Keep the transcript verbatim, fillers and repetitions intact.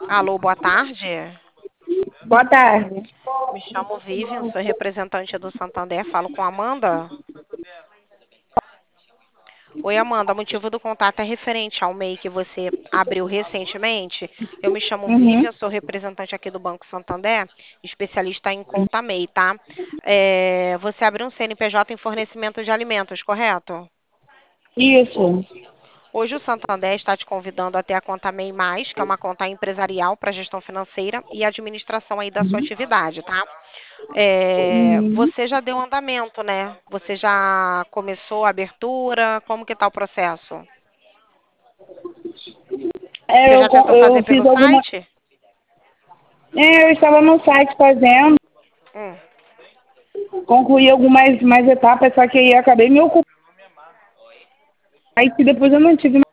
Alô, boa tarde. Boa tarde. Me chamo Vivian, sou representante do Santander. Falo com a Amanda. Oi, Amanda. O motivo do contato é referente ao MEI que você abriu recentemente. Eu me chamo Uhum. Vivian, sou representante aqui do Banco Santander, especialista em conta MEI, tá? É, você abriu um C N P J em fornecimento de alimentos, correto? Isso. Hoje o Santander está te convidando a ter a conta MEI Mais, que é uma conta empresarial para gestão financeira e administração aí da sua atividade, tá? É, Uhum. você já deu andamento, né? Você já começou a abertura? Como que tá o processo? É, Você eu, já co- tentou fazer eu fiz pelo alguma. site? É, eu estava no site fazendo, Hum. concluí algumas mais etapas, só que aí eu acabei me ocupando. Aí que depois eu não tive